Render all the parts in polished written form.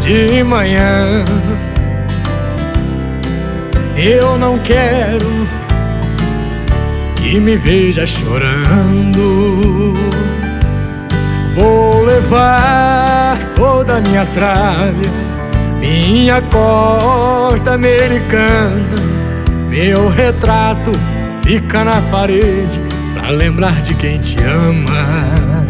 de manhã. Eu não quero que me veja chorando. Vou levar toda a minha tralha, minha corda americana. Meu retrato fica na parede pra lembrar de quem te ama.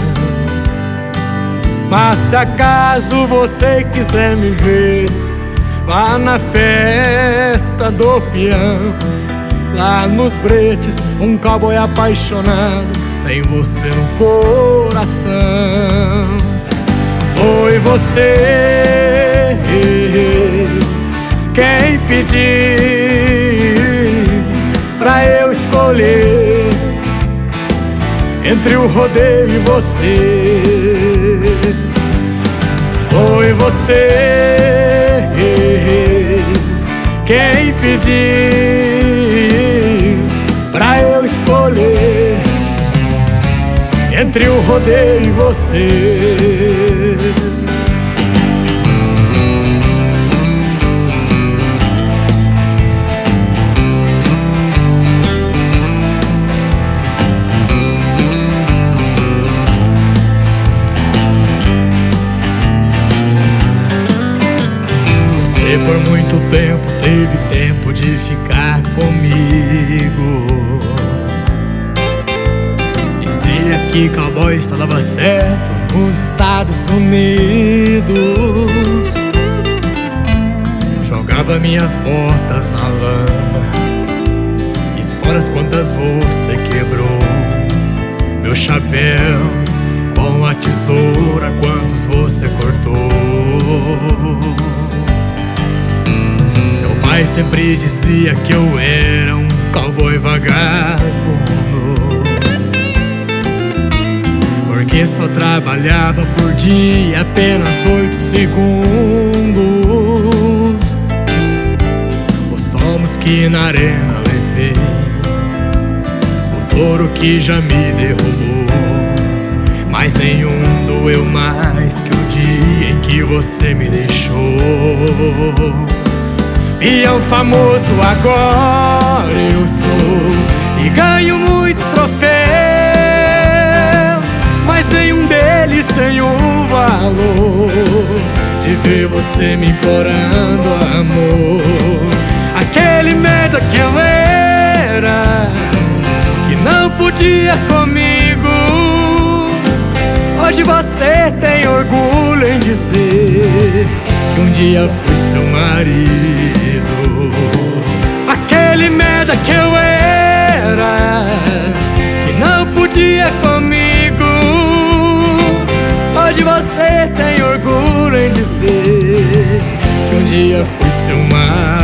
Mas se acaso você quiser me ver, vá na festa do peão. Lá nos bretes, um cowboy apaixonado tem você no coração. Foi você quem pediu pra eu escolher entre o rodeio e você. Foi você quem pediu pra eu escolher entre o rodeio e você. Por muito tempo teve tempo de ficar comigo. Dizia que cowboy só dava certo nos Estados Unidos. Jogava minhas botas na lama, esporas quantas você quebrou. Meu chapéu com a tesoura, quantos você cortou. Pai sempre dizia que eu era um cowboy vagabundo, porque só trabalhava por dia apenas 8 segundos. Os tomos que na arena levei, o touro que já me derrubou, mas nenhum doeu mais que o dia em que você me deixou. Peão famoso agora eu sou e ganho muitos troféus, mas nenhum deles tem o valor de ver você me implorando amor. Aquele merda que eu era, que não podia comigo, hoje você tem orgulho em dizer que um dia fui seu marido. Aquele merda que eu era, que não podia comigo, hoje você tem orgulho em dizer que um dia fui seu marido.